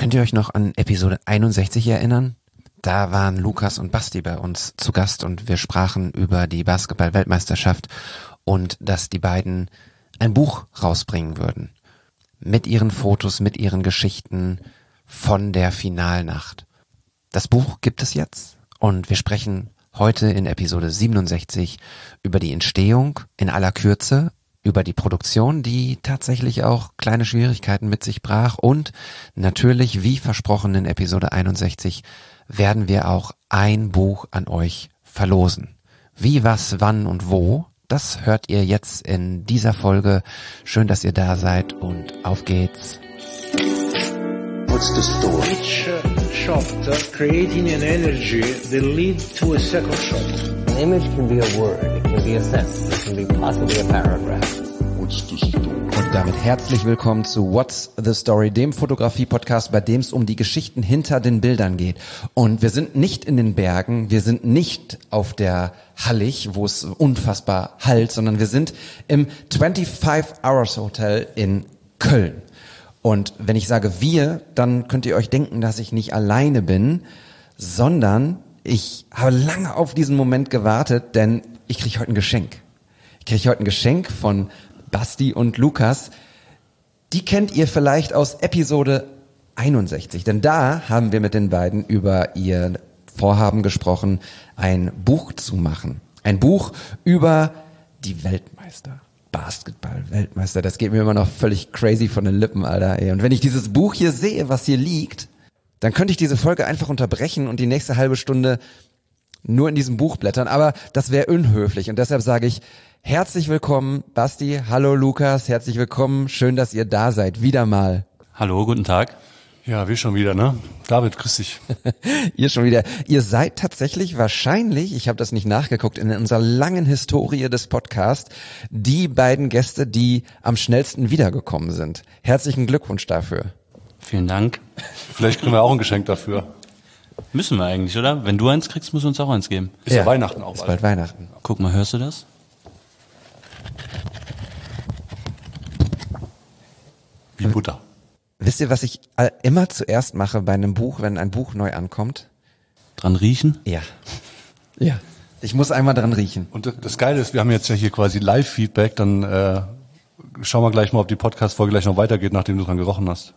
Könnt ihr euch noch an Episode 61 erinnern? Da waren Lukas und Basti bei uns zu Gast und wir sprachen über die Basketball-Weltmeisterschaft und dass die beiden ein Buch rausbringen würden. Mit ihren Fotos, mit ihren Geschichten von der Finalnacht. Das Buch gibt es jetzt und wir sprechen heute in Episode 67 über die Entstehung in aller Kürze, über die Produktion, die tatsächlich auch kleine Schwierigkeiten mit sich brach und natürlich, wie versprochen in Episode 61, werden wir auch ein Buch an euch verlosen. Wie, was, wann und wo, das hört ihr jetzt in dieser Folge. Schön, dass ihr da seid und auf geht's. What's the story? Each shot creating an energy that leads to a second shot. An image can be a word, it can be a sentence, it can be possibly a paragraph. What's the story? Und damit herzlich willkommen zu What's the Story, dem Fotografie-Podcast, bei dem es um die Geschichten hinter den Bildern geht. Und wir sind nicht in den Bergen, wir sind nicht auf der Hallig, wo es unfassbar hallt, sondern wir sind im 25 Hours Hotel in Köln. Und wenn ich sage wir, dann könnt ihr euch denken, dass ich nicht alleine bin, sondern ich habe lange auf diesen Moment gewartet, denn ich kriege heute ein Geschenk. Ich kriege heute ein Geschenk von Basti und Lukas. Die kennt ihr vielleicht aus Episode 61, denn da haben wir mit den beiden über ihr Vorhaben gesprochen, ein Buch zu machen. Ein Buch über die Weltmeister. Basketball-Weltmeister, das geht mir immer noch völlig crazy von den Lippen, Alter. Ey. Und wenn ich dieses Buch hier sehe, was hier liegt, dann könnte ich diese Folge einfach unterbrechen und die nächste halbe Stunde nur in diesem Buch blättern. Aber das wäre unhöflich und deshalb sage ich herzlich willkommen, Basti. Hallo Lukas, herzlich willkommen. Schön, dass ihr da seid. Wieder mal. Hallo, guten Tag. Ja, wir schon wieder, ne? David, grüß dich. Ihr schon wieder. Ihr seid tatsächlich wahrscheinlich, ich habe das nicht nachgeguckt, in unserer langen Historie des Podcasts, die beiden Gäste, die am schnellsten wiedergekommen sind. Herzlichen Glückwunsch dafür. Vielen Dank. Vielleicht kriegen wir auch ein Geschenk dafür. Müssen wir eigentlich, oder? Wenn du eins kriegst, musst du uns auch eins geben. Ist ja Weihnachten auch. Ist bald Weihnachten. Guck mal, hörst du das? Wie Butter. Wisst ihr, was ich immer zuerst mache bei einem Buch, wenn ein Buch neu ankommt? Dran riechen? Ja. Ja. Ich muss einmal dran riechen. Und das Geile ist, wir haben jetzt ja hier quasi Live-Feedback, dann schauen wir gleich mal, ob die Podcast-Folge gleich noch weitergeht, nachdem du dran gerochen hast.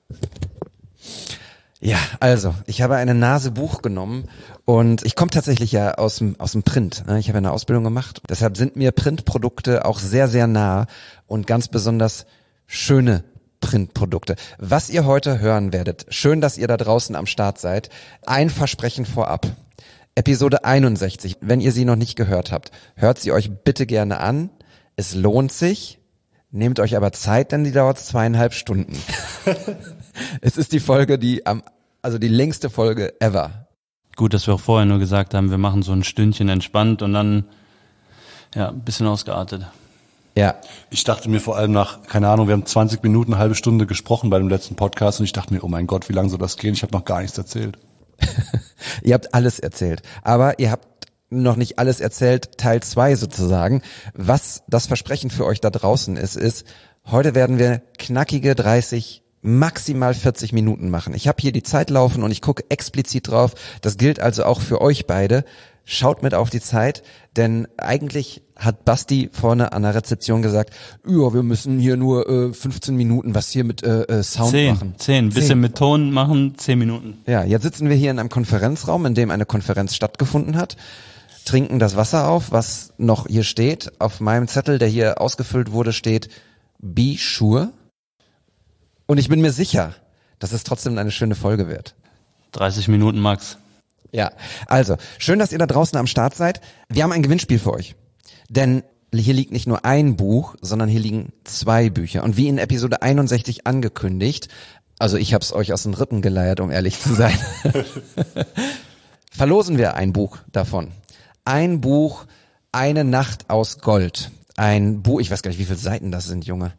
Ja, also, ich habe eine Nase Buch genommen und ich komme tatsächlich ja aus dem Print. Ich habe eine Ausbildung gemacht. Deshalb sind mir Printprodukte auch sehr, sehr nah und ganz besonders schöne Printprodukte. Was ihr heute hören werdet, schön, dass ihr da draußen am Start seid. Ein Versprechen vorab. Episode 61, wenn ihr sie noch nicht gehört habt, hört sie euch bitte gerne an. Es lohnt sich. Nehmt euch aber Zeit, denn die dauert 2,5 Stunden. Es ist die Folge, die längste Folge ever. Gut, dass wir auch vorher nur gesagt haben, wir machen so ein Stündchen entspannt und dann, ja, ein bisschen ausgeartet. Ja. Ich dachte mir vor allem nach, keine Ahnung, wir haben 20 Minuten, eine halbe Stunde gesprochen bei dem letzten Podcast und ich dachte mir, oh mein Gott, wie lange soll das gehen? Ich habe noch gar nichts erzählt. Ihr habt alles erzählt, aber ihr habt noch nicht alles erzählt, Teil 2 sozusagen. Was das Versprechen für euch da draußen ist, heute werden wir knackige 30, maximal 40 Minuten machen. Ich habe hier die Zeit laufen und ich gucke explizit drauf. Das gilt also auch für euch beide. Schaut mit auf die Zeit, denn eigentlich hat Basti vorne an der Rezeption gesagt, ja, wir müssen hier nur 15 Minuten was hier mit Sound machen. 10, bisschen mit Ton machen, 10 Minuten. Ja, jetzt sitzen wir hier in einem Konferenzraum, in dem eine Konferenz stattgefunden hat, trinken das Wasser auf, was noch hier steht. Auf meinem Zettel, der hier ausgefüllt wurde, steht Be Sure. Und ich bin mir sicher, dass es trotzdem eine schöne Folge wird. 30 Minuten max. Ja, also, schön, dass ihr da draußen am Start seid. Wir haben ein Gewinnspiel für euch. Denn hier liegt nicht nur ein Buch, sondern hier liegen 2 Bücher. Und wie in Episode 61 angekündigt, also ich habe es euch aus den Rippen geleiert, um ehrlich zu sein, verlosen wir ein Buch davon. Ein Buch, Eine Nacht aus Gold. Ein Buch, ich weiß gar nicht, wie viele Seiten das sind, Junge.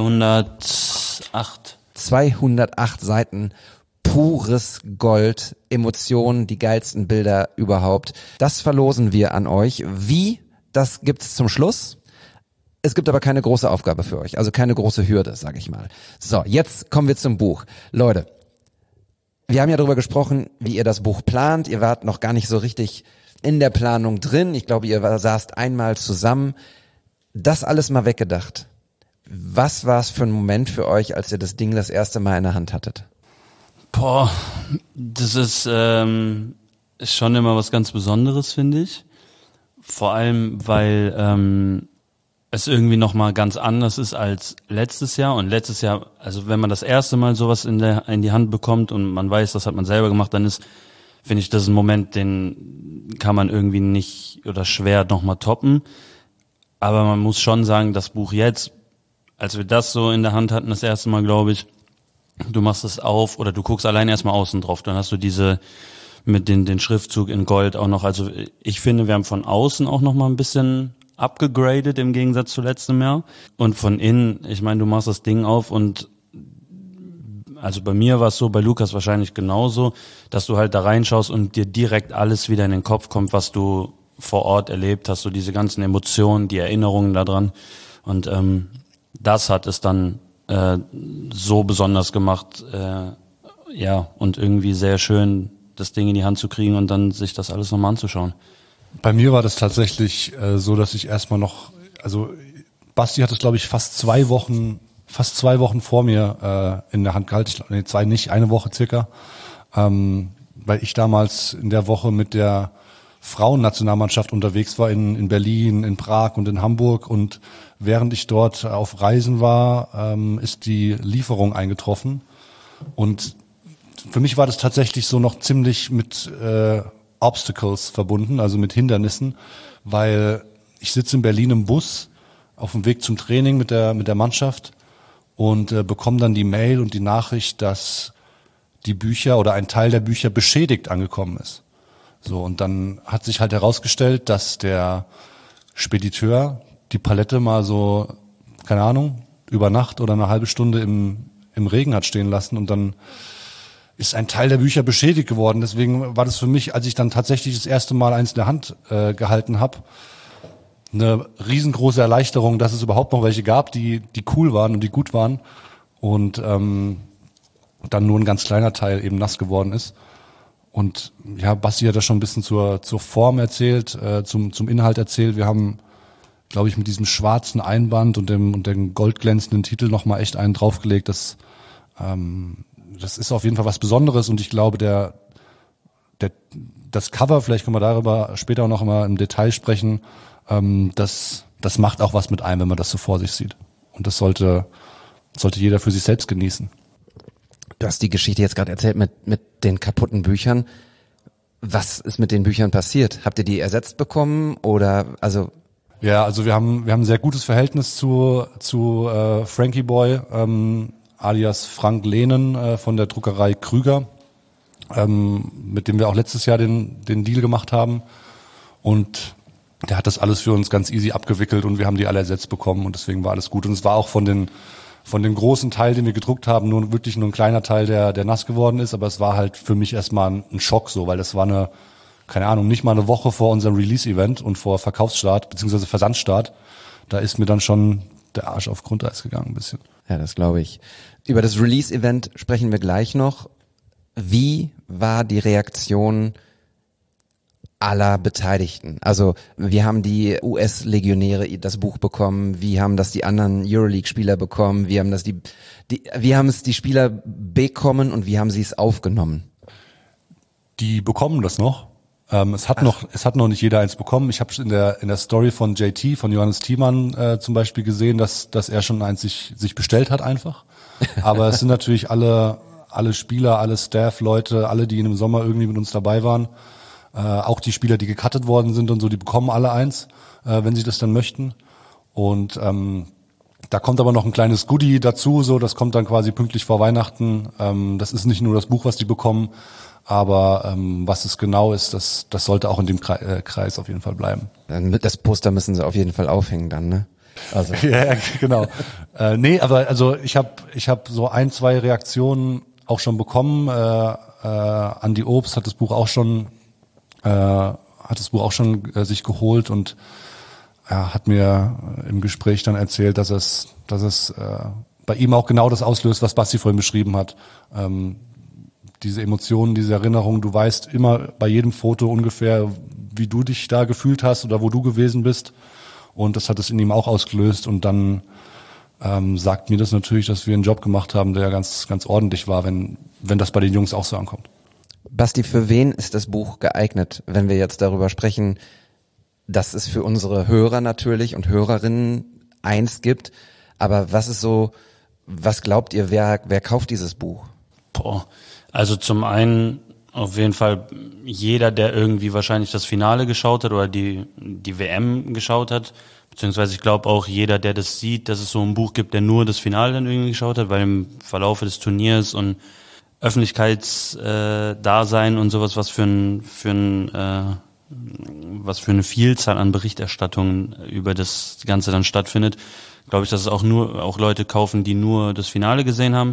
208. 208 Seiten. Pures Gold, Emotionen, die geilsten Bilder überhaupt. Das verlosen wir an euch. Wie? Das gibt's zum Schluss. Es gibt aber keine große Aufgabe für euch, also keine große Hürde, sag ich mal. So, jetzt kommen wir zum Buch. Leute, Wir haben ja darüber gesprochen, wie ihr das Buch plant. Ihr wart noch gar nicht so richtig in der Planung drin. Ich glaube, ihr saßt einmal zusammen. Das alles mal weggedacht. Was war es für ein Moment für euch, als ihr das Ding das erste Mal in der Hand hattet? Boah, das ist schon immer was ganz Besonderes, finde ich. Vor allem, weil es irgendwie nochmal ganz anders ist als letztes Jahr. Und letztes Jahr, also wenn man das erste Mal sowas in die Hand bekommt und man weiß, das hat man selber gemacht, dann finde ich, das ist ein Moment, den kann man irgendwie nicht oder schwer nochmal toppen. Aber man muss schon sagen, das Buch jetzt, als wir das so in der Hand hatten, das erste Mal, glaube ich, du machst es auf oder du guckst allein erstmal außen drauf, dann hast du diese mit den Schriftzug in Gold auch noch, also ich finde, wir haben von außen auch noch mal ein bisschen abgegradet im Gegensatz zu letztem Jahr und von innen, ich meine, du machst das Ding auf und also bei mir war es so, bei Lukas wahrscheinlich genauso, dass du halt da reinschaust und dir direkt alles wieder in den Kopf kommt, was du vor Ort erlebt hast, so diese ganzen Emotionen, die Erinnerungen daran und das hat es dann so besonders gemacht, und irgendwie sehr schön, das Ding in die Hand zu kriegen und dann sich das alles nochmal anzuschauen. Bei mir war das tatsächlich so, dass ich erstmal noch, also Basti hat es, glaube ich, fast 2 Wochen vor mir in der Hand gehalten. Nee, 2 nicht, 1 Woche circa, weil ich damals in der Woche mit der Frauennationalmannschaft unterwegs war in Berlin, in Prag und in Hamburg und während ich dort auf Reisen war, ist die Lieferung eingetroffen und für mich war das tatsächlich so noch ziemlich mit Obstacles verbunden, also mit Hindernissen, weil ich sitze in Berlin im Bus auf dem Weg zum Training mit der Mannschaft und bekomme dann die Mail und die Nachricht, dass die Bücher oder ein Teil der Bücher beschädigt angekommen ist. So, und dann hat sich halt herausgestellt, dass der Spediteur die Palette mal so, keine Ahnung, über Nacht oder eine halbe Stunde im Regen hat stehen lassen und dann ist ein Teil der Bücher beschädigt geworden. Deswegen war das für mich, als ich dann tatsächlich das erste Mal eins in der Hand gehalten habe, eine riesengroße Erleichterung, dass es überhaupt noch welche gab, die cool waren und die gut waren und dann nur ein ganz kleiner Teil eben nass geworden ist. Und ja, Basti hat da schon ein bisschen zur Form erzählt, zum Inhalt erzählt. Wir haben, glaube ich, mit diesem schwarzen Einband und dem goldglänzenden Titel nochmal echt einen draufgelegt. Das ist auf jeden Fall was Besonderes und ich glaube, das Cover, vielleicht können wir darüber später auch noch mal im Detail sprechen, das macht auch was mit einem, wenn man das so vor sich sieht. Und das sollte jeder für sich selbst genießen. Du hast die Geschichte jetzt gerade erzählt mit den kaputten Büchern. Was ist mit den Büchern passiert? Habt ihr die ersetzt bekommen oder also? Ja, also wir haben ein sehr gutes Verhältnis zu Frankie Boy, alias Frank Lehnen von der Druckerei Krüger, mit dem wir auch letztes Jahr den Deal gemacht haben. Und der hat das alles für uns ganz easy abgewickelt und wir haben die alle ersetzt bekommen und deswegen war alles gut. Und es war auch von den großen Teil, den wir gedruckt haben, nur ein kleiner Teil, der nass geworden ist. Aber es war halt für mich erstmal ein Schock so, weil das war nicht mal eine Woche vor unserem Release-Event und vor Verkaufsstart bzw. Versandstart. Da ist mir dann schon der Arsch auf Grundeis gegangen ein bisschen. Ja, das glaube ich. Über das Release-Event sprechen wir gleich noch. Wie war die Reaktion aller Beteiligten? Also wie haben die US-Legionäre das Buch bekommen? Wie haben das die anderen Euroleague-Spieler bekommen? Wie haben das wie haben es die Spieler bekommen und wie haben sie es aufgenommen? Die bekommen das noch. Es hat noch nicht jeder eins bekommen. Ich habe in der Story von JT, von Johannes Thiemann zum Beispiel gesehen, dass er schon eins sich bestellt hat einfach. Aber es sind natürlich alle Spieler, alle Staff-Leute, alle, die im Sommer irgendwie mit uns dabei waren. Auch die Spieler, die gecuttet worden sind und so, die bekommen alle eins, wenn sie das dann möchten. Und da kommt aber noch ein kleines Goodie dazu, so das kommt dann quasi pünktlich vor Weihnachten. Das ist nicht nur das Buch, was die bekommen, aber was es genau ist, das sollte auch in dem Kreis auf jeden Fall bleiben. Das Poster müssen sie auf jeden Fall aufhängen dann, ne? Also. Ja, genau. Nee, aber also ich hab so 1, 2 Reaktionen auch schon bekommen. Andi Obst hat das Buch auch schon sich geholt und hat mir im Gespräch dann erzählt, dass es bei ihm auch genau das auslöst, was Basti vorhin beschrieben hat. diese Emotionen, diese Erinnerungen. Du weißt immer bei jedem Foto ungefähr, wie du dich da gefühlt hast oder wo du gewesen bist. Und das hat es in ihm auch ausgelöst. Und dann sagt mir das natürlich, dass wir einen Job gemacht haben, der ganz, ganz ordentlich war, wenn das bei den Jungs auch so ankommt. Basti, für wen ist das Buch geeignet, wenn wir jetzt darüber sprechen, dass es für unsere Hörer natürlich und Hörerinnen eins gibt, aber was glaubt ihr, wer kauft dieses Buch? Also zum einen auf jeden Fall jeder, der irgendwie wahrscheinlich das Finale geschaut hat oder die WM geschaut hat, beziehungsweise ich glaube auch jeder, der das sieht, dass es so ein Buch gibt, der nur das Finale dann irgendwie geschaut hat, weil im Verlauf des Turniers und Öffentlichkeitsdasein und sowas, was für eine Vielzahl an Berichterstattungen über das Ganze dann stattfindet, glaube ich, dass es auch Leute kaufen, die nur das Finale gesehen haben.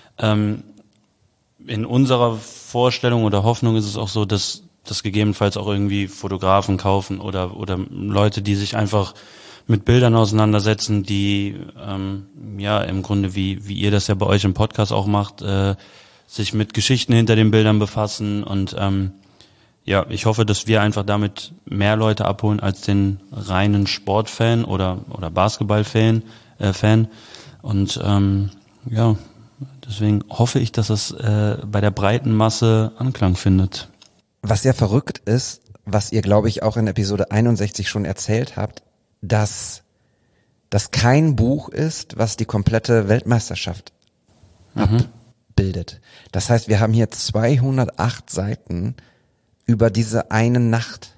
In unserer Vorstellung oder Hoffnung ist es auch so, dass das gegebenenfalls auch irgendwie Fotografen kaufen oder Leute, die sich einfach mit Bildern auseinandersetzen, die im Grunde wie ihr das ja bei euch im Podcast auch macht, sich mit Geschichten hinter den Bildern befassen und ich hoffe, dass wir einfach damit mehr Leute abholen als den reinen Sportfan oder Basketballfan. Und deswegen hoffe ich, dass es bei der breiten Masse Anklang findet. Was ja verrückt ist, was ihr, glaube ich, auch in Episode 61 schon erzählt habt, dass das kein Buch ist, was die komplette Weltmeisterschaft abbildet. Das heißt, wir haben hier 208 Seiten über diese eine Nacht.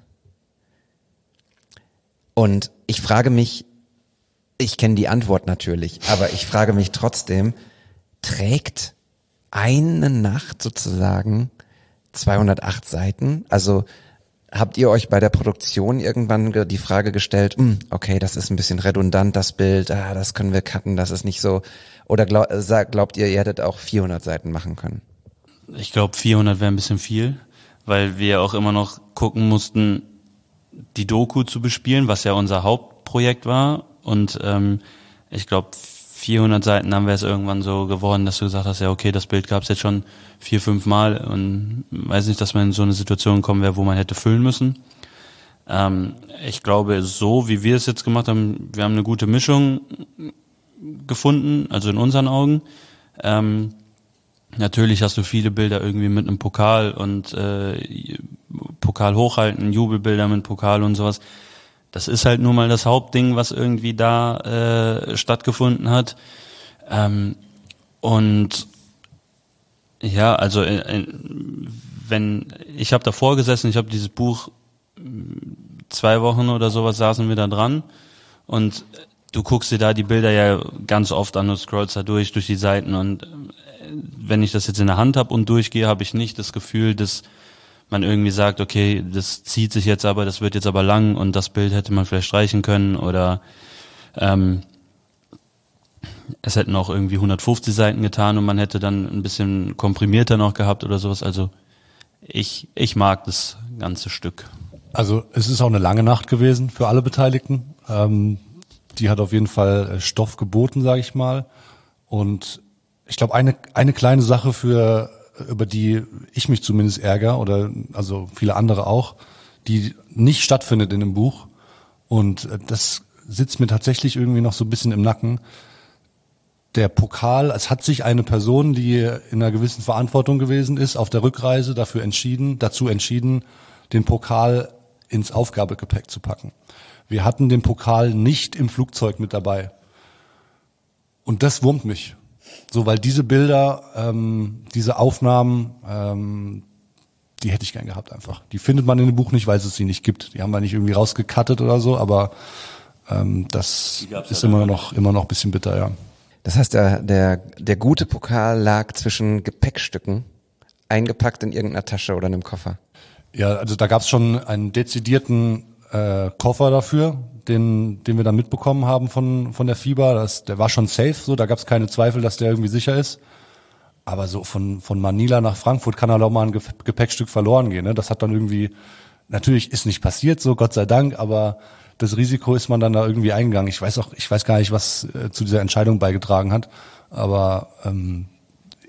Und ich frage mich, ich kenne die Antwort natürlich, aber ich frage mich trotzdem, trägt eine Nacht sozusagen 208 Seiten? Also habt ihr euch bei der Produktion irgendwann die Frage gestellt, okay, das ist ein bisschen redundant, das Bild, das können wir cutten, das ist nicht so. Oder glaubt ihr hättet auch 400 Seiten machen können? Ich glaube, 400 wäre ein bisschen viel, weil wir auch immer noch gucken mussten, die Doku zu bespielen, was ja unser Hauptprojekt war. Und ich glaube, 400 Seiten haben wir es irgendwann so geworden, dass du gesagt hast, ja okay, das Bild gab es jetzt schon 4-5 Mal und weiß nicht, dass man in so eine Situation kommen wäre, wo man hätte füllen müssen. Ich glaube, so wie wir es jetzt gemacht haben, wir haben eine gute Mischung gefunden, also in unseren Augen. Natürlich hast du viele Bilder irgendwie mit einem Pokal und Pokal hochhalten, Jubelbilder mit Pokal und sowas. Das ist halt nur mal das Hauptding, was irgendwie da stattgefunden hat. Und ja, also wenn ich habe davor gesessen, ich habe dieses Buch 2 Wochen oder sowas saßen wir da dran und du guckst dir da die Bilder ja ganz oft an und scrollst da durch die Seiten und wenn ich das jetzt in der Hand habe und durchgehe, habe ich nicht das Gefühl, dass man irgendwie sagt, okay, das zieht sich jetzt aber, das wird jetzt aber lang und das Bild hätte man vielleicht streichen können oder es hätten auch irgendwie 150 Seiten getan und man hätte dann ein bisschen komprimierter noch gehabt oder sowas. Also ich mag das ganze Stück. Also es ist auch eine lange Nacht gewesen für alle Beteiligten. Die hat auf jeden Fall Stoff geboten, sage ich mal. Und ich glaube, eine kleine Sache, über die ich mich zumindest ärgere, oder also viele andere auch, die nicht stattfindet in dem Buch. Und das sitzt mir tatsächlich irgendwie noch so ein bisschen im Nacken. Der Pokal, es hat sich eine Person, die in einer gewissen Verantwortung gewesen ist, auf der Rückreise dazu entschieden, den Pokal ins Aufgabegepäck zu packen. Wir hatten den Pokal nicht im Flugzeug mit dabei. Und das wurmt mich. So, weil diese Bilder, diese Aufnahmen, die hätte ich gern gehabt einfach. Die findet man in dem Buch nicht, weil es sie nicht gibt. Die haben wir nicht irgendwie rausgecuttet oder so, aber das ist immer noch ein bisschen bitter, ja. Das heißt, der gute Pokal lag zwischen Gepäckstücken, eingepackt in irgendeiner Tasche oder in einem Koffer. Ja, also da gab es schon einen dezidierten Koffer dafür, den wir dann mitbekommen haben von der FIBA. Der war schon safe, so, da gab es keine Zweifel, dass der irgendwie sicher ist. Aber so von Manila nach Frankfurt kann halt auch mal ein Gepäckstück verloren gehen. Ne? Das hat dann irgendwie, natürlich ist nicht passiert, so Gott sei Dank, aber das Risiko ist man dann da irgendwie eingegangen. Ich weiß gar nicht, was zu dieser Entscheidung beigetragen hat. Aber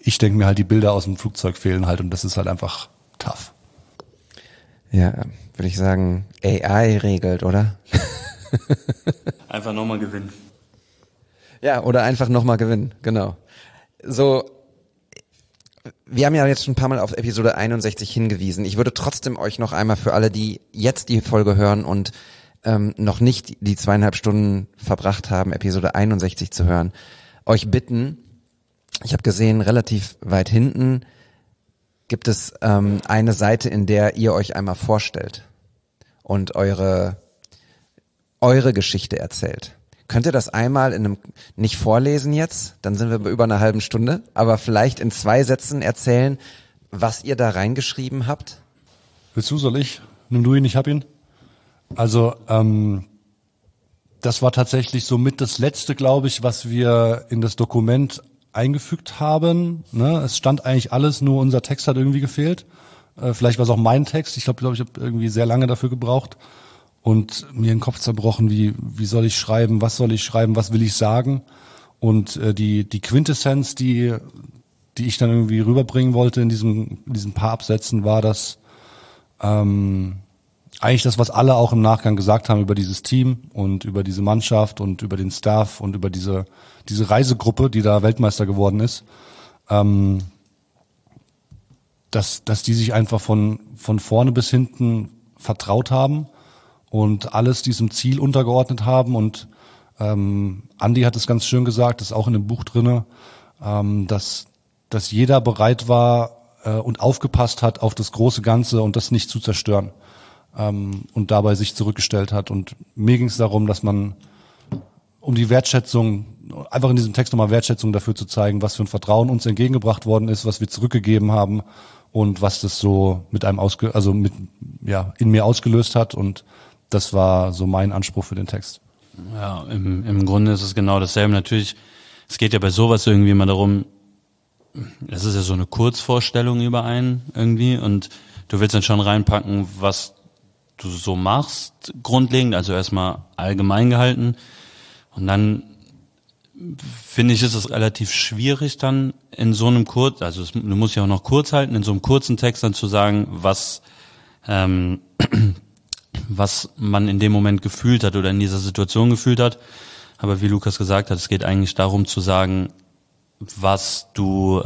ich denke mir halt, die Bilder aus dem Flugzeug fehlen halt und das ist halt einfach tough. Ja, würde ich sagen, AI regelt, oder? Einfach nochmal gewinnen. Ja, oder einfach nochmal gewinnen, genau. So, wir haben ja jetzt schon ein paar Mal auf Episode 61 hingewiesen. Ich würde trotzdem euch noch einmal für alle, die jetzt die Folge hören und noch nicht die 2,5 Stunden verbracht haben, Episode 61 zu hören, euch bitten, ich habe gesehen, relativ weit hinten gibt es eine Seite, in der ihr euch einmal vorstellt und eure Geschichte erzählt. Könnt ihr das einmal nicht vorlesen jetzt, dann sind wir bei über einer halben Stunde, aber vielleicht in 2 Sätzen erzählen, was ihr da reingeschrieben habt? Willst du, soll ich? Nimm du ihn, ich hab ihn. Also, das war tatsächlich so mit das Letzte, glaube ich, was wir in das Dokument eingefügt haben. Ne? Es stand eigentlich alles, nur unser Text hat irgendwie gefehlt. Vielleicht war es auch mein Text. Ich glaube, ich habe irgendwie sehr lange dafür gebraucht und mir den Kopf zerbrochen, wie soll ich schreiben, was will ich sagen. Und die Quintessenz, die ich dann irgendwie rüberbringen wollte in diesen paar Absätzen, war das eigentlich das, was alle auch im Nachgang gesagt haben über dieses Team und über diese Mannschaft und über den Staff und über diese Reisegruppe, die da Weltmeister geworden ist, dass die sich einfach von vorne bis hinten vertraut haben und alles diesem Ziel untergeordnet haben. Und Andi hat es ganz schön gesagt, das ist auch in dem Buch drinne, dass jeder bereit war und aufgepasst hat auf das große Ganze und das nicht zu zerstören. Und dabei sich zurückgestellt hat. Und mir ging es darum, dass man um die Wertschätzung, einfach in diesem Text nochmal Wertschätzung dafür zu zeigen, was für ein Vertrauen uns entgegengebracht worden ist, was wir zurückgegeben haben und was das so mit einem in mir ausgelöst hat. Und das war so mein Anspruch für den Text. Ja, im Grunde ist es genau dasselbe. Natürlich, es geht ja bei sowas irgendwie immer darum, es ist ja so eine Kurzvorstellung über einen irgendwie und du willst dann schon reinpacken, was du so machst, grundlegend, also erstmal allgemein gehalten. Und dann finde ich, ist es relativ schwierig dann in so einem du musst ja auch noch kurz halten, in so einem kurzen Text dann zu sagen, was man in dem Moment gefühlt hat oder in dieser Situation gefühlt hat. Aber wie Lukas gesagt hat, es geht eigentlich darum zu sagen, was du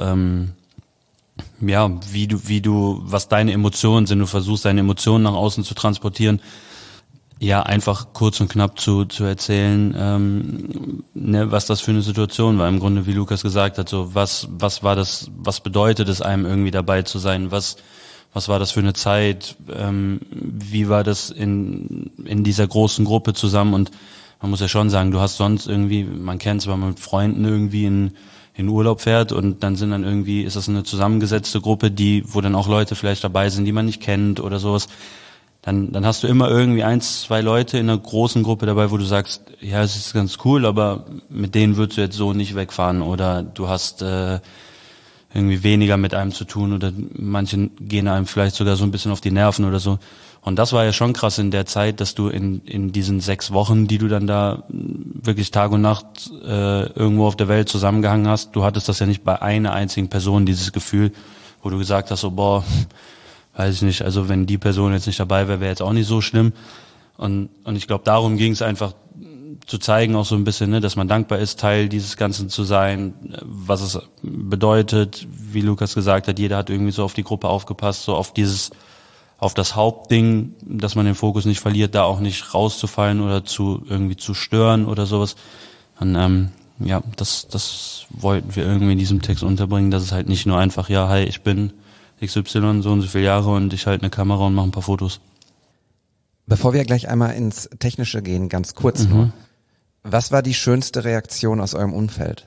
was deine Emotionen sind. Du versuchst, deine Emotionen nach außen zu transportieren. Ja, einfach kurz und knapp zu erzählen, was das für eine Situation war. Im Grunde, wie Lukas gesagt hat, so was war das, was bedeutet es einem irgendwie dabei zu sein? Was war das für eine Zeit? Wie war das in dieser großen Gruppe zusammen? Und man muss ja schon sagen, du hast sonst irgendwie, man kennt es, wenn man mit Freunden irgendwie in Urlaub fährt und dann ist das eine zusammengesetzte Gruppe, wo dann auch Leute vielleicht dabei sind, die man nicht kennt oder sowas. Dann hast du immer irgendwie 1, 2 Leute in einer großen Gruppe dabei, wo du sagst, ja, es ist ganz cool, aber mit denen würdest du jetzt so nicht wegfahren oder du hast irgendwie weniger mit einem zu tun oder manche gehen einem vielleicht sogar so ein bisschen auf die Nerven oder so. Und das war ja schon krass in der Zeit, dass du in diesen 6 Wochen, die du dann da wirklich Tag und Nacht irgendwo auf der Welt zusammengehangen hast, du hattest das ja nicht bei einer einzigen Person, dieses Gefühl, wo du gesagt hast, so boah, weiß ich nicht, also wenn die Person jetzt nicht dabei wäre, wäre jetzt auch nicht so schlimm. Und ich glaube, darum ging es einfach zu zeigen, auch so ein bisschen, dass man dankbar ist, Teil dieses Ganzen zu sein, was es bedeutet, wie Lukas gesagt hat, jeder hat irgendwie so auf die Gruppe aufgepasst, so auf das Hauptding, dass man den Fokus nicht verliert, da auch nicht rauszufallen oder zu stören oder sowas. Und das wollten wir irgendwie in diesem Text unterbringen, dass es halt nicht nur einfach, ja, hi, ich bin XY, so und so viele Jahre und ich halte eine Kamera und mache ein paar Fotos. Bevor wir gleich einmal ins Technische gehen, ganz kurz nur. Was war die schönste Reaktion aus eurem Umfeld?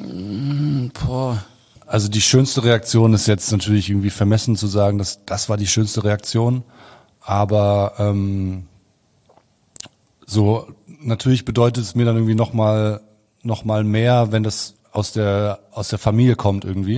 Also die schönste Reaktion ist jetzt natürlich irgendwie vermessen zu sagen, dass das war die schönste Reaktion. Aber so natürlich bedeutet es mir dann irgendwie noch mal mehr, wenn das aus der Familie kommt irgendwie,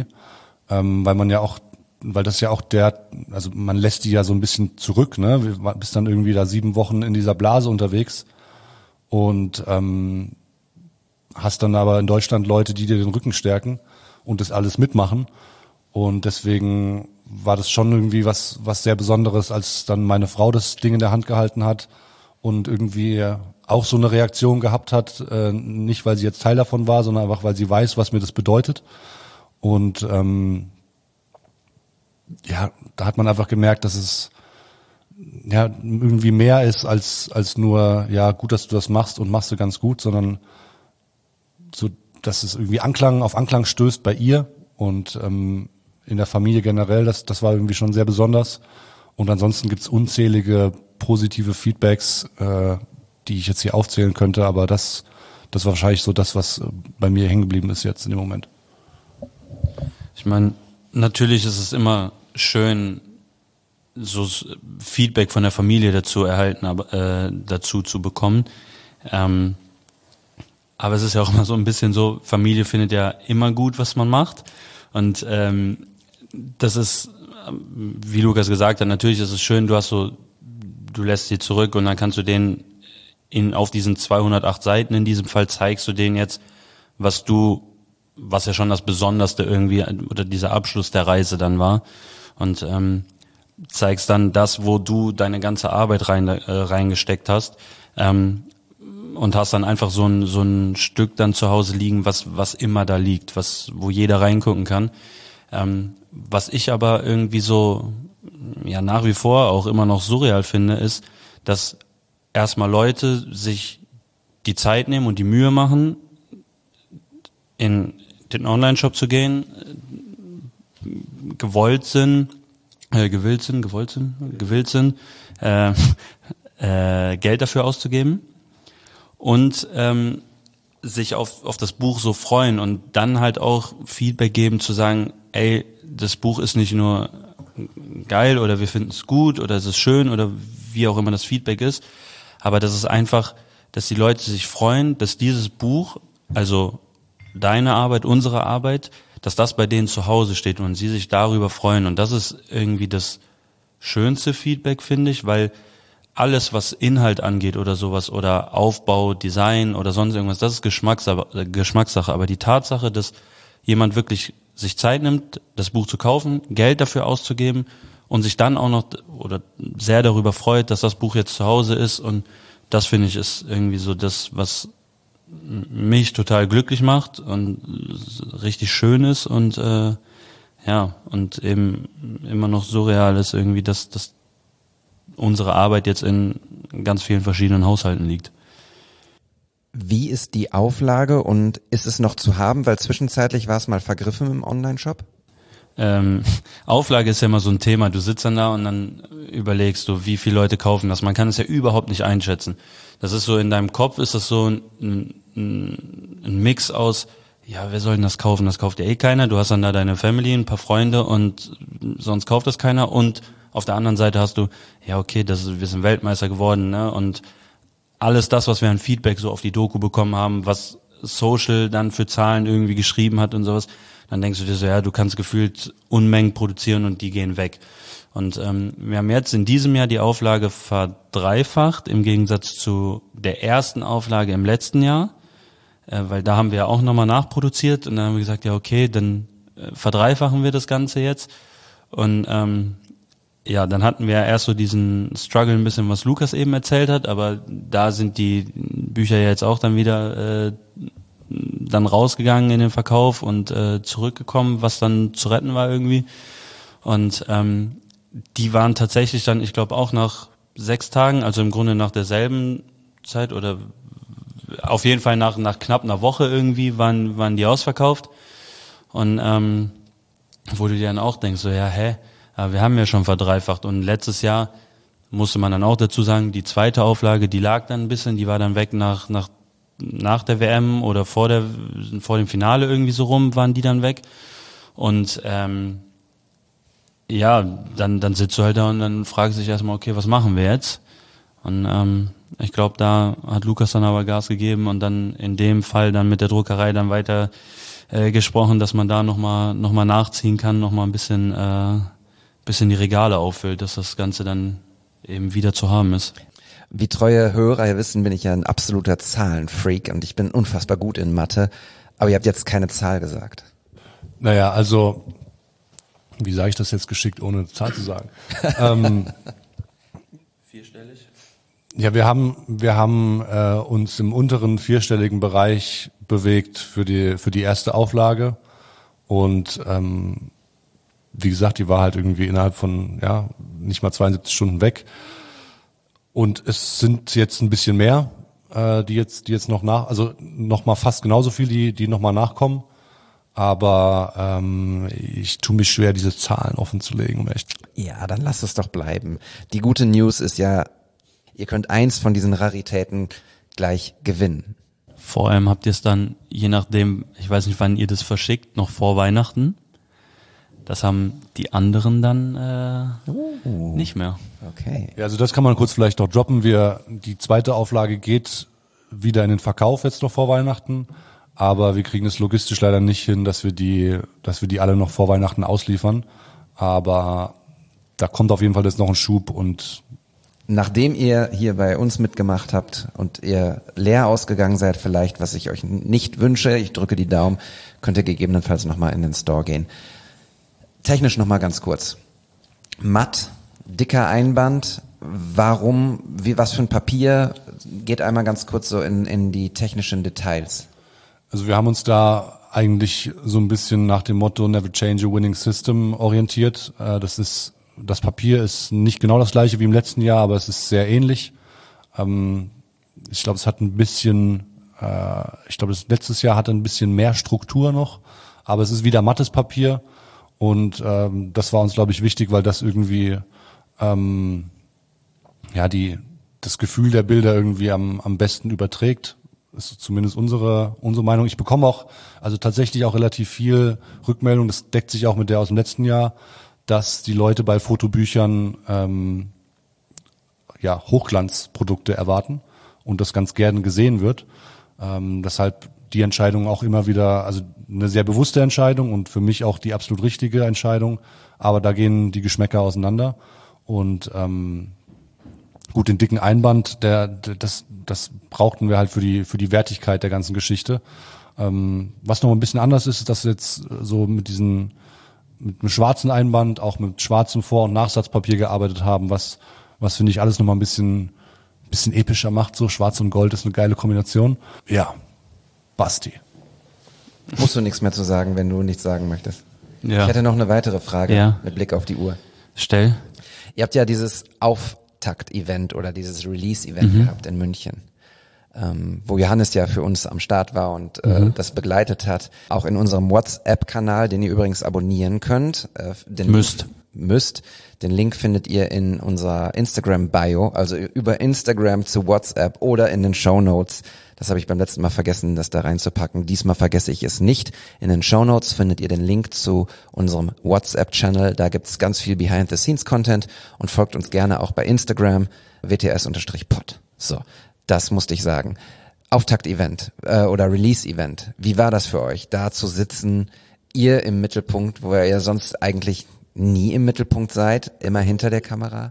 weil das ja auch also man lässt die ja so ein bisschen zurück, ne? Du bist dann irgendwie da 7 Wochen in dieser Blase unterwegs und hast dann aber in Deutschland Leute, die dir den Rücken stärken und das alles mitmachen. Und deswegen war das schon irgendwie was sehr Besonderes, als dann meine Frau das Ding in der Hand gehalten hat und irgendwie auch so eine Reaktion gehabt hat, nicht weil sie jetzt Teil davon war, sondern einfach weil sie weiß, was mir das bedeutet. Und ja, da hat man einfach gemerkt, dass es ja irgendwie mehr ist als nur, ja, gut, dass du das machst und machst du ganz gut, sondern so, dass es irgendwie auf Anklang stößt bei ihr und in der Familie generell, das war irgendwie schon sehr besonders. Und ansonsten gibt's unzählige positive Feedbacks, die ich jetzt hier aufzählen könnte, aber das war wahrscheinlich so das, was bei mir hängen geblieben ist jetzt in dem Moment. Ich meine, natürlich ist es immer schön, so Feedback von der Familie dazu erhalten, aber dazu zu bekommen. Aber es ist ja auch immer so ein bisschen so, Familie findet ja immer gut, was man macht. Und das ist, wie Lukas gesagt hat, natürlich ist es schön, du lässt sie zurück und dann kannst du denen auf diesen 208 Seiten in diesem Fall zeigst du denen jetzt, was ja schon das Besonderste irgendwie oder dieser Abschluss der Reise dann war. Und zeigst dann das, wo du deine ganze Arbeit reingesteckt hast. Und hast dann einfach so ein Stück dann zu Hause liegen, was immer da liegt, wo jeder reingucken kann. Was ich aber irgendwie so, ja, nach wie vor auch immer noch surreal finde, ist, dass erstmal Leute sich die Zeit nehmen und die Mühe machen, in den Online-Shop zu gehen, gewillt sind, Geld dafür auszugeben und sich auf das Buch so freuen und dann halt auch Feedback geben, zu sagen, ey, das Buch ist nicht nur geil oder wir finden es gut oder es ist schön oder wie auch immer das Feedback ist, aber das ist einfach, dass die Leute sich freuen, dass dieses Buch, also deine Arbeit, unsere Arbeit, dass das bei denen zu Hause steht und sie sich darüber freuen. Und das ist irgendwie das schönste Feedback, finde ich, weil alles, was Inhalt angeht oder sowas oder Aufbau, Design oder sonst irgendwas, das ist Geschmackssache. Aber die Tatsache, dass jemand wirklich sich Zeit nimmt, das Buch zu kaufen, Geld dafür auszugeben und sich dann auch noch oder sehr darüber freut, dass das Buch jetzt zu Hause ist, und das, finde ich, ist irgendwie so das, was mich total glücklich macht und richtig schön ist und ja, und eben immer noch surreal ist irgendwie, dass unsere Arbeit jetzt in ganz vielen verschiedenen Haushalten liegt. Wie ist die Auflage und ist es noch zu haben? Weil zwischenzeitlich war es mal vergriffen im Online-Shop. Auflage ist ja immer so ein Thema. Du sitzt dann da und dann überlegst du, wie viele Leute kaufen das. Man kann es ja überhaupt nicht einschätzen. Das ist so, in deinem Kopf ist das so ein Mix aus, ja, wer soll denn das kaufen? Das kauft ja eh keiner. Du hast dann da deine Family, ein paar Freunde und sonst kauft das keiner. Und auf der anderen Seite hast du, ja, okay, wir sind Weltmeister geworden, ne? Und alles das, was wir an Feedback so auf die Doku bekommen haben, was Social dann für Zahlen irgendwie geschrieben hat und sowas, dann denkst du dir so, ja, du kannst gefühlt Unmengen produzieren und die gehen weg. Und wir haben jetzt in diesem Jahr die Auflage verdreifacht im Gegensatz zu der ersten Auflage im letzten Jahr, weil da haben wir auch nochmal nachproduziert und dann haben wir gesagt, ja, okay, dann verdreifachen wir das Ganze jetzt. Und ja, dann hatten wir erst so diesen Struggle ein bisschen, was Lukas eben erzählt hat, aber da sind die Bücher ja jetzt auch dann wieder dann rausgegangen in den Verkauf und zurückgekommen, was dann zu retten war irgendwie. Und die waren tatsächlich dann, ich glaube, auch nach 6 Tagen, also im Grunde nach derselben Zeit oder auf jeden Fall nach knapp einer Woche irgendwie waren die ausverkauft. Und wo du dir dann auch denkst, so, ja, aber wir haben ja schon verdreifacht. Und letztes Jahr musste man dann auch dazu sagen, die zweite Auflage, die lag dann ein bisschen, die war dann weg nach der WM oder vor dem Finale irgendwie so rum, waren die dann weg. Und ja, dann sitzt du halt da und dann fragst du dich erstmal, okay, was machen wir jetzt? Und ich glaube, da hat Lukas dann aber Gas gegeben und dann in dem Fall dann mit der Druckerei dann weiter gesprochen, dass man da nochmal nachziehen kann, nochmal ein bisschen die Regale auffüllt, dass das Ganze dann eben wieder zu haben ist. Wie treue Hörer wissen, bin ich ja ein absoluter Zahlenfreak und ich bin unfassbar gut in Mathe, aber ihr habt jetzt keine Zahl gesagt. Naja, also, wie sage ich das jetzt geschickt, ohne eine Zahl zu sagen? Vierstellig? Ja, wir haben uns im unteren vierstelligen Bereich bewegt für die erste Auflage und wie gesagt, die war halt irgendwie innerhalb von nicht mal 72 Stunden weg und es sind jetzt ein bisschen mehr, die jetzt noch noch mal fast genauso viel, die noch mal nachkommen. Aber ich tue mich schwer, diese Zahlen offen zu legen, um echt. Ja, dann lasst es doch bleiben. Die gute News ist ja, ihr könnt eins von diesen Raritäten gleich gewinnen. Vor allem habt ihr es dann, je nachdem, ich weiß nicht, wann ihr das verschickt, noch vor Weihnachten. Das haben die anderen dann nicht mehr. Okay. Ja, also das kann man kurz vielleicht noch droppen. Die zweite Auflage geht wieder in den Verkauf jetzt noch vor Weihnachten. Aber wir kriegen es logistisch leider nicht hin, dass wir die alle noch vor Weihnachten ausliefern. Aber da kommt auf jeden Fall jetzt noch ein Schub und Nachdem ihr hier bei uns mitgemacht habt und ihr leer ausgegangen seid vielleicht, was ich euch nicht wünsche, ich drücke die Daumen, könnt ihr gegebenenfalls nochmal in den Store gehen. Technisch nochmal ganz kurz. Matt, dicker Einband, warum, was für ein Papier, geht einmal ganz kurz so in die technischen Details. Also wir haben uns da eigentlich so ein bisschen nach dem Motto Never Change a Winning System orientiert. Das Papier ist nicht genau das gleiche wie im letzten Jahr, aber es ist sehr ähnlich. Ich glaube, es hat ein bisschen, letztes Jahr hatte ein bisschen mehr Struktur noch, aber es ist wieder mattes Papier und das war uns, glaube ich, wichtig, weil das irgendwie das Gefühl der Bilder irgendwie am besten überträgt. Das ist zumindest unsere Meinung. Ich bekomme auch tatsächlich auch relativ viel Rückmeldung. Das deckt sich auch mit der aus dem letzten Jahr, dass die Leute bei Fotobüchern Hochglanzprodukte erwarten und das ganz gerne gesehen wird. Deshalb die Entscheidung auch immer wieder, also eine sehr bewusste Entscheidung und für mich auch die absolut richtige Entscheidung. Aber da gehen die Geschmäcker auseinander und gut, den dicken Einband, das brauchten wir halt für die Wertigkeit der ganzen Geschichte. Was noch ein bisschen anders ist, dass wir jetzt so mit einem schwarzen Einband, auch mit schwarzem Vor- und Nachsatzpapier gearbeitet haben, was finde ich alles nochmal ein bisschen epischer macht. So Schwarz und Gold ist eine geile Kombination. Ja, Basti. Musst du nichts mehr zu sagen, wenn du nichts sagen möchtest. Ja. Ich hätte noch eine weitere Frage Ja. mit Blick auf die Uhr. Stell. Ihr habt ja dieses Auftakt-Event oder dieses Release-Event gehabt in München, wo Johannes ja für uns am Start war und das begleitet hat. Auch in unserem WhatsApp-Kanal, den ihr übrigens abonnieren könnt. Müsst. Den Link findet ihr in unserer Instagram-Bio, also über Instagram zu WhatsApp oder in den Shownotes. Das habe ich beim letzten Mal vergessen, das da reinzupacken. Diesmal vergesse ich es nicht. In den Shownotes findet ihr den Link zu unserem WhatsApp-Channel. Da gibt's ganz viel Behind-the-Scenes-Content und folgt uns gerne auch bei Instagram, WTS_pod. So, das musste ich sagen. Auftakt-Event oder Release-Event. Wie war das für euch, da zu sitzen, ihr im Mittelpunkt, wo ihr ja sonst eigentlich nie im Mittelpunkt seid, immer hinter der Kamera?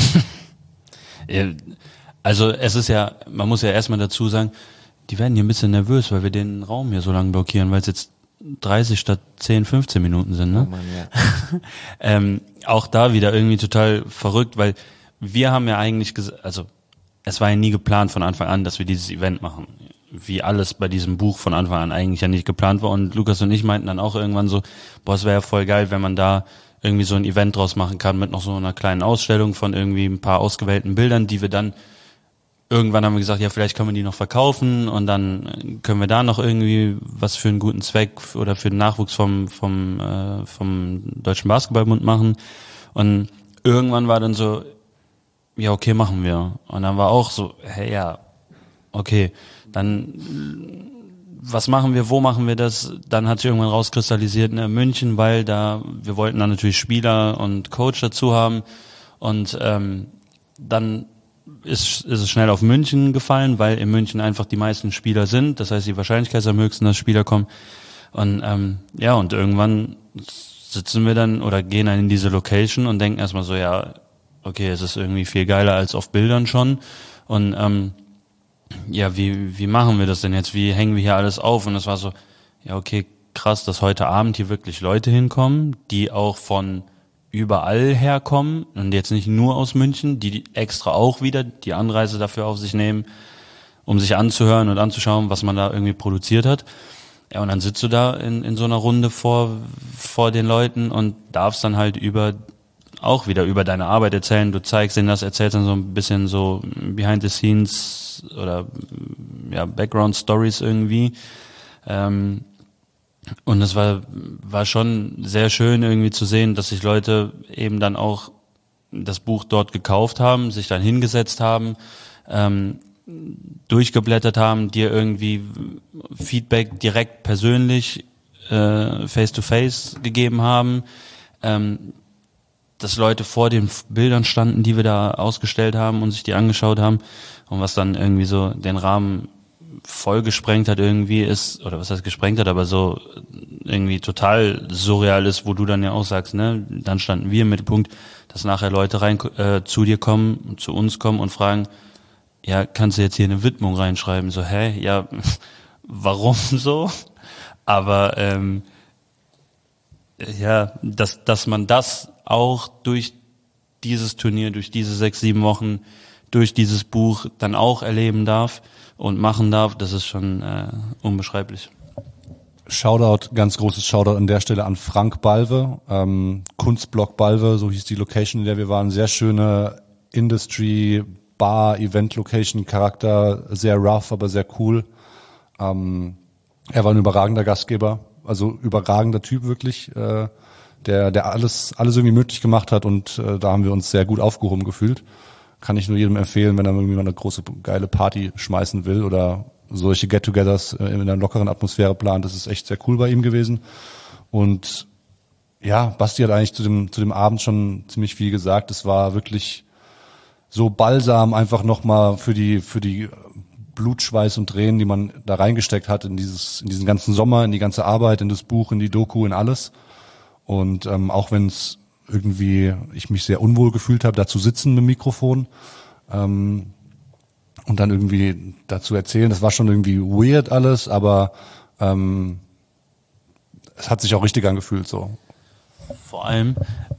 Also es ist ja, man muss ja erstmal dazu sagen, die werden hier ein bisschen nervös, weil wir den Raum hier so lange blockieren, weil es jetzt 30 statt 10, 15 Minuten sind, ne? Oh Mann, ja. Auch da wieder irgendwie total verrückt, weil wir haben ja eigentlich gesagt, also es war ja nie geplant von Anfang an, dass wir dieses Event machen. Wie alles bei diesem Buch von Anfang an eigentlich ja nicht geplant war. Und Lukas und ich meinten dann auch irgendwann so, boah, es wäre ja voll geil, wenn man da irgendwie so ein Event draus machen kann mit noch so einer kleinen Ausstellung von irgendwie ein paar ausgewählten Bildern, die wir dann irgendwann haben wir gesagt, ja, vielleicht können wir die noch verkaufen und dann können wir da noch irgendwie was für einen guten Zweck oder für den Nachwuchs vom Deutschen Basketballbund machen. Und irgendwann war dann so, ja, okay, machen wir. Und dann war auch so, hey, ja, okay, dann was machen wir, wo machen wir das? Dann hat sich irgendwann rauskristallisiert in München, weil wir wollten dann natürlich Spieler und Coach dazu haben und dann ist es schnell auf München gefallen, weil in München einfach die meisten Spieler sind. Das heißt, die Wahrscheinlichkeit ist am höchsten, dass Spieler kommen. Und und irgendwann sitzen wir dann oder gehen dann in diese Location und denken erstmal so, ja, okay, es ist irgendwie viel geiler als auf Bildern schon. Und wie machen wir das denn jetzt? Wie hängen wir hier alles auf? Und es war so, ja, okay, krass, dass heute Abend hier wirklich Leute hinkommen, die auch von überall herkommen und jetzt nicht nur aus München, die extra auch wieder die Anreise dafür auf sich nehmen, um sich anzuhören und anzuschauen, was man da irgendwie produziert hat. Ja, und dann sitzt du da in so einer Runde vor den Leuten und darfst dann halt auch wieder über deine Arbeit erzählen. Du zeigst ihnen das, erzählst dann so ein bisschen so behind the scenes oder ja, Background Stories irgendwie. Und es war schon sehr schön irgendwie zu sehen, dass sich Leute eben dann auch das Buch dort gekauft haben, sich dann hingesetzt haben, durchgeblättert haben, dir irgendwie Feedback direkt persönlich face to face gegeben haben, dass Leute vor den Bildern standen, die wir da ausgestellt haben und sich die angeschaut haben, und was dann irgendwie so den Rahmen voll gesprengt hat irgendwie ist, oder was heißt gesprengt hat, aber so irgendwie total surreal ist, wo du dann ja auch sagst, ne, dann standen wir im Mittelpunkt, dass nachher Leute zu dir kommen, zu uns kommen und fragen, ja, kannst du jetzt hier eine Widmung reinschreiben? So, ja, warum so? Aber ja, dass man das auch durch dieses Turnier, durch diese 6-7 Wochen, durch dieses Buch dann auch erleben darf und machen darf, das ist schon unbeschreiblich. Shoutout, ganz großes Shoutout an der Stelle an Frank Balve, Kunstblock Balve, so hieß die Location, in der wir waren. Sehr schöne Industry, Bar, Event-Location, Charakter, sehr rough, aber sehr cool. Er war ein überragender Gastgeber, also überragender Typ wirklich, der alles irgendwie möglich gemacht hat, und da haben wir uns sehr gut aufgehoben gefühlt. Kann ich nur jedem empfehlen, wenn er irgendwie mal eine große, geile Party schmeißen will oder solche Get-togethers in einer lockeren Atmosphäre plant. Das ist echt sehr cool bei ihm gewesen. Und ja, Basti hat eigentlich zu dem Abend schon ziemlich viel gesagt. Es war wirklich so Balsam einfach nochmal für die Blut, Schweiß und Tränen, die man da reingesteckt hat in diesen ganzen Sommer, in die ganze Arbeit, in das Buch, in die Doku, in alles. Und auch wenn es irgendwie ich mich sehr unwohl gefühlt habe, da zu sitzen mit dem Mikrofon und dann irgendwie dazu erzählen, das war schon irgendwie weird alles, aber es hat sich auch richtig angefühlt so. Vor allem,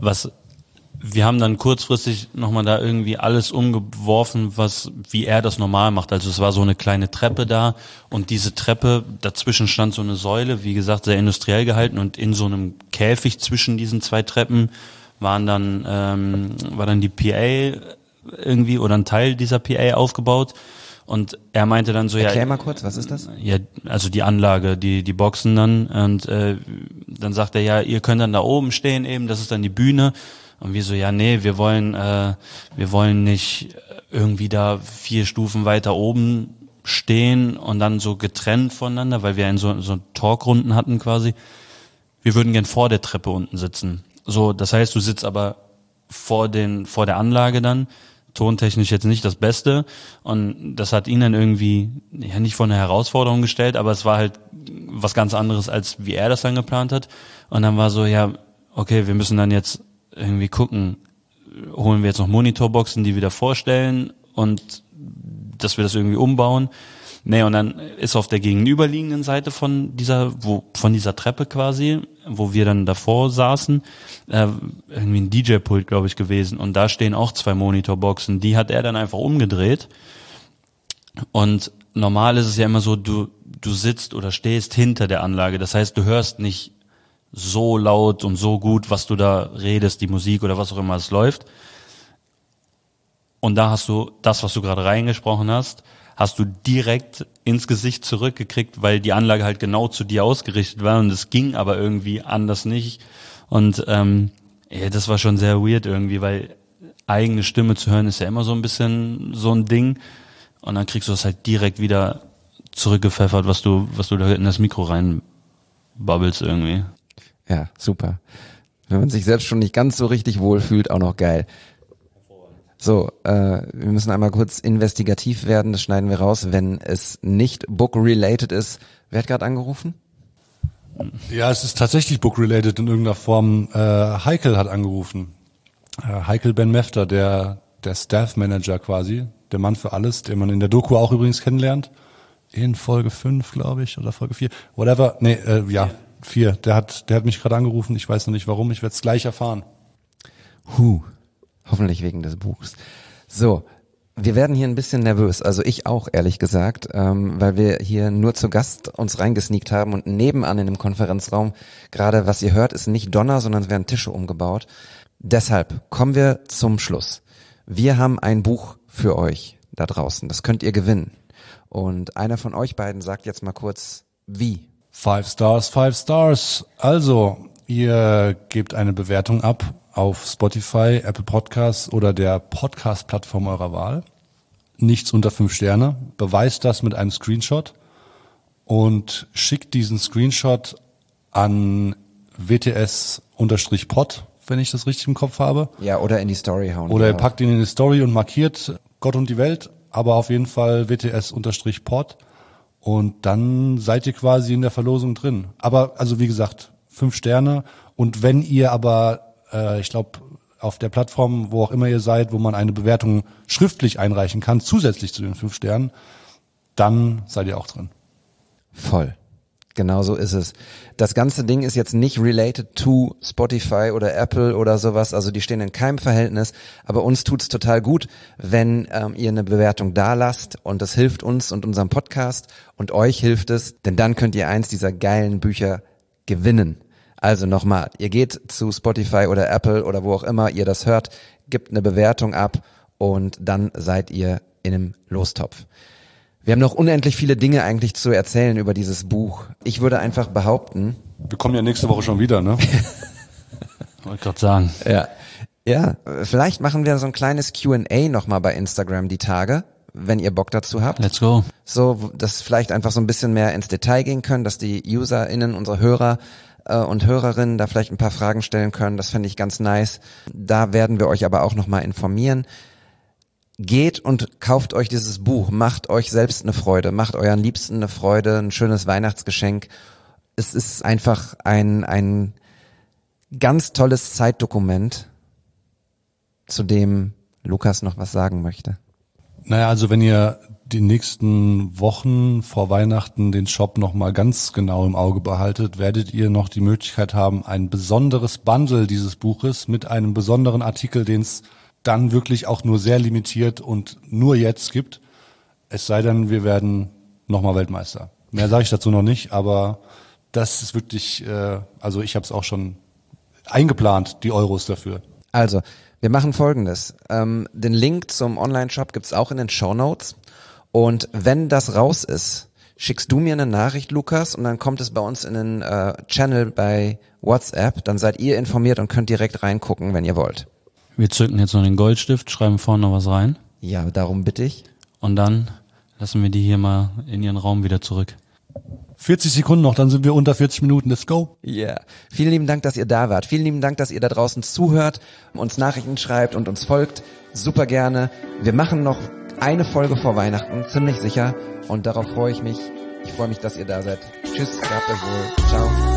wir haben dann kurzfristig nochmal da irgendwie alles umgeworfen, wie er das normal macht. Also es war so eine kleine Treppe da, und diese Treppe, dazwischen stand so eine Säule, wie gesagt, sehr industriell gehalten, und in so einem Käfig zwischen diesen zwei Treppen war dann die PA irgendwie oder ein Teil dieser PA aufgebaut. Und er meinte dann so, Erklär mal kurz, was ist das? Ja, also die Anlage, die Boxen dann. Und dann sagt er, ja, ihr könnt dann da oben stehen eben, das ist dann die Bühne. Und wir so, ja, nee, wir wollen nicht irgendwie da 4 Stufen weiter oben stehen und dann so getrennt voneinander, weil wir so Talkrunden hatten quasi. Wir würden gern vor der Treppe unten sitzen. So, das heißt, du sitzt aber vor der Anlage dann, tontechnisch jetzt nicht das Beste, und das hat ihn dann irgendwie ja nicht vor eine Herausforderung gestellt, aber es war halt was ganz anderes, als wie er das dann geplant hat. Und dann war so, ja, okay, wir müssen dann jetzt irgendwie gucken, holen wir jetzt noch Monitorboxen, die wir da vorstellen, und dass wir das irgendwie umbauen. Nee, und dann ist auf der gegenüberliegenden Seite von dieser Treppe quasi, wo wir dann davor saßen, irgendwie ein DJ-Pult, glaube ich, gewesen. Und da stehen auch 2 Monitorboxen. Die hat er dann einfach umgedreht. Und normal ist es ja immer so, du sitzt oder stehst hinter der Anlage. Das heißt, du hörst nicht so laut und so gut, was du da redest, die Musik oder was auch immer es läuft. Und da hast du das, was du gerade reingesprochen hast du direkt ins Gesicht zurückgekriegt, weil die Anlage halt genau zu dir ausgerichtet war, und es ging aber irgendwie anders nicht. Und das war schon sehr weird irgendwie, weil eigene Stimme zu hören ist ja immer so ein bisschen so ein Ding, und dann kriegst du das halt direkt wieder zurückgepfeffert, was du da in das Mikro reinbabbelst irgendwie. Ja, super. Wenn man sich selbst schon nicht ganz so richtig wohlfühlt, auch noch geil. So, wir müssen einmal kurz investigativ werden, das schneiden wir raus, wenn es nicht book-related ist. Wer hat gerade angerufen? Ja, es ist tatsächlich book-related in irgendeiner Form. Heikel hat angerufen. Heikel Ben Mefter, der Staff-Manager quasi, der Mann für alles, den man in der Doku auch übrigens kennenlernt. In Folge 5, glaube ich, oder Folge 4. Whatever, 4. Der hat mich gerade angerufen. Ich weiß noch nicht warum. Ich werde es gleich erfahren. Hoffentlich wegen des Buchs. So, wir werden hier ein bisschen nervös, also ich auch, ehrlich gesagt, weil wir hier nur zu Gast uns reingesneakt haben und nebenan in dem Konferenzraum, gerade was ihr hört, ist nicht Donner, sondern es werden Tische umgebaut. Deshalb kommen wir zum Schluss. Wir haben ein Buch für euch da draußen, das könnt ihr gewinnen. Und einer von euch beiden sagt jetzt mal kurz, wie. 5 Stars, 5 Stars. Also, ihr gebt eine Bewertung ab auf Spotify, Apple Podcasts oder der Podcast-Plattform eurer Wahl. Nichts unter 5 Sterne. Beweist das mit einem Screenshot und schickt diesen Screenshot an WTS-Pod, wenn ich das richtig im Kopf habe. Ja, oder in die Story hauen. Oder ihr packt ihn in die Story und markiert Gott und die Welt, aber auf jeden Fall WTS-Pod. Und dann seid ihr quasi in der Verlosung drin. Aber, also wie gesagt, 5 Sterne. Und wenn ihr aber ich glaube, auf der Plattform, wo auch immer ihr seid, wo man eine Bewertung schriftlich einreichen kann, zusätzlich zu den 5 Sternen, dann seid ihr auch drin. Voll. Genau so ist es. Das ganze Ding ist jetzt nicht related to Spotify oder Apple oder sowas, also die stehen in keinem Verhältnis, aber uns tut's total gut, wenn ihr eine Bewertung da lasst und das hilft uns und unserem Podcast und euch hilft es, denn dann könnt ihr eins dieser geilen Bücher gewinnen. Also nochmal, ihr geht zu Spotify oder Apple oder wo auch immer ihr das hört, gebt eine Bewertung ab und dann seid ihr in einem Lostopf. Wir haben noch unendlich viele Dinge eigentlich zu erzählen über dieses Buch. Ich würde einfach behaupten... Wir kommen ja nächste Woche schon wieder, ne? Wollte gerade sagen. Ja, vielleicht machen wir so ein kleines Q&A nochmal bei Instagram die Tage, wenn ihr Bock dazu habt. Let's go. So, dass vielleicht einfach so ein bisschen mehr ins Detail gehen können, dass die UserInnen, unsere Hörer und Hörerinnen da vielleicht ein paar Fragen stellen können. Das fände ich ganz nice. Da werden wir euch aber auch nochmal informieren. Geht und kauft euch dieses Buch. Macht euch selbst eine Freude. Macht euren Liebsten eine Freude. Ein schönes Weihnachtsgeschenk. Es ist einfach ein ganz tolles Zeitdokument, zu dem Lukas noch was sagen möchte. Naja, also wenn ihr die nächsten Wochen vor Weihnachten den Shop nochmal ganz genau im Auge behaltet, werdet ihr noch die Möglichkeit haben, ein besonderes Bundle dieses Buches mit einem besonderen Artikel, den es dann wirklich auch nur sehr limitiert und nur jetzt gibt. Es sei denn, wir werden nochmal Weltmeister. Mehr sage ich dazu noch nicht, aber das ist wirklich, also ich habe es auch schon eingeplant, die Euros dafür. Also, wir machen Folgendes. Den Link zum Online-Shop gibt's auch in den Shownotes. Und wenn das raus ist, schickst du mir eine Nachricht, Lukas, und dann kommt es bei uns in den Channel bei WhatsApp. Dann seid ihr informiert und könnt direkt reingucken, wenn ihr wollt. Wir zücken jetzt noch den Goldstift, schreiben vorne noch was rein. Ja, darum bitte ich. Und dann lassen wir die hier mal in ihren Raum wieder zurück. 40 Sekunden noch, dann sind wir unter 40 Minuten. Let's go. Yeah. Vielen lieben Dank, dass ihr da wart. Vielen lieben Dank, dass ihr da draußen zuhört, uns Nachrichten schreibt und uns folgt. Super gerne. Wir machen noch eine Folge vor Weihnachten, ziemlich sicher. Und darauf freue ich mich. Ich freue mich, dass ihr da seid. Tschüss, gehabt euch wohl. Ciao.